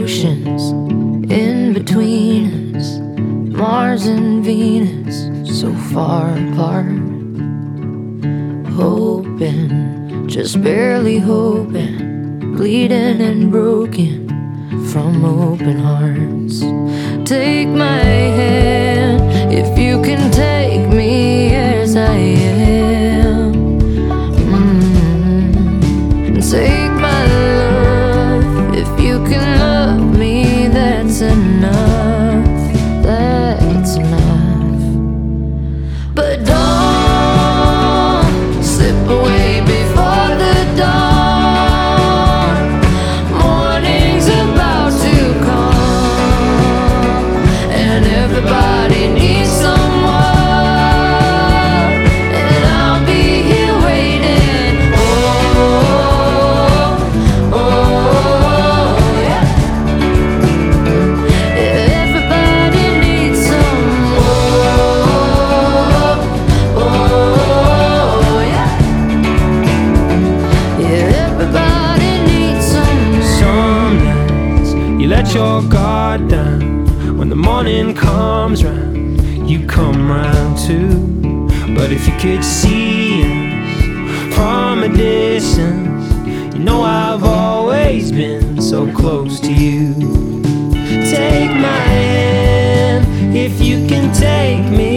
oceans in between us, Mars and Venus so far apart. Hoping, just barely hoping, bleeding and broken from open hearts. Take my hand if you can take me as I am. And take my love if you can love me. That's enough, that's enough. But don't slip away before the dawn. Morning's about to come, and everybody needs someone, and I'll be here waiting. Oh, yeah. Everybody needs someone. Oh, yeah. Yeah, everybody needs someone. Some nights you let your guard down. When the morning comes round, you come round too. But if you could see us from a distance, you know I've always been so close to you. Take my hand if you can take me